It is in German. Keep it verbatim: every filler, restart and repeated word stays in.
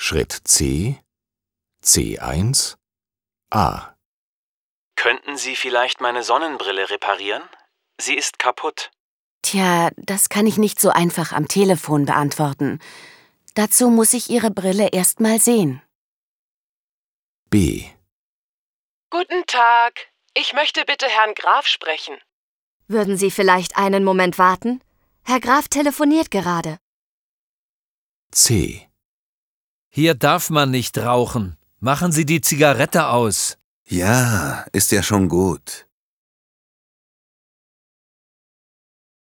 Schritt C, C eins, A. Könnten Sie vielleicht meine Sonnenbrille reparieren? Sie ist kaputt. Tja, das kann ich nicht so einfach am Telefon beantworten. Dazu muss ich Ihre Brille erst mal sehen. B. Guten Tag. Ich möchte bitte Herrn Graf sprechen. Würden Sie vielleicht einen Moment warten? Herr Graf telefoniert gerade. C. Hier darf man nicht rauchen. Machen Sie die Zigarette aus. Ja, ist ja schon gut.